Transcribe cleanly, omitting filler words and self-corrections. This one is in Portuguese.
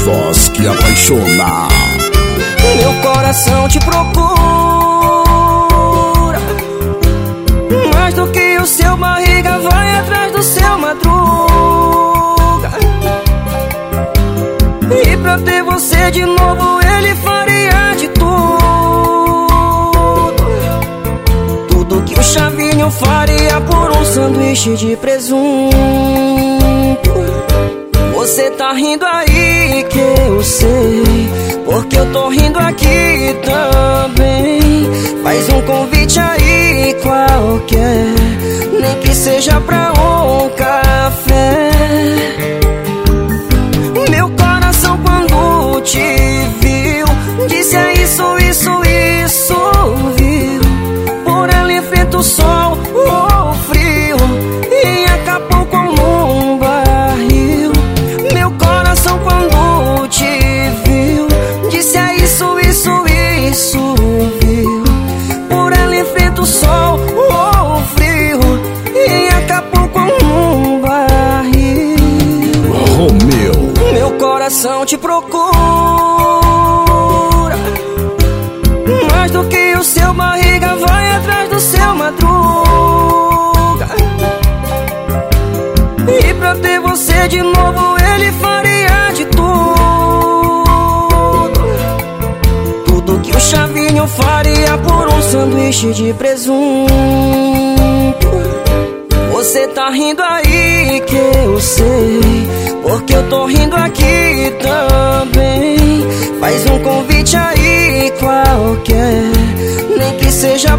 voz que apaixona. Meu coração te procura, mais do que o seu barriga vai atrás do seu madruga. E pra ter você de novo ele faria de tudo que o Chavinho faria por um sanduíche de presunto. Você tá rindo aí que eu sei, porque eu tô rindo aqui também. Faz um convite aí qualquer, nem que seja pra um café. Meu coração quando te viu disse é isso, viu. Por ela enfrenta o sol ou frio e acabou como um barril. Meu coração quando te viu disse é isso, viu. Por ela enfrenta o sol ou frio e acabou como um barril. Romeu. Meu coração te procura, mais do que o seu barriga vai atrás do seu madruga. E pra ter você de novo ele faria de tudo que o Chavinho faria por um sanduíche de presunto. Você tá rindo aí que eu sei, porque eu tô rindo aqui também. Faz um convite aí qualquer, nem que seja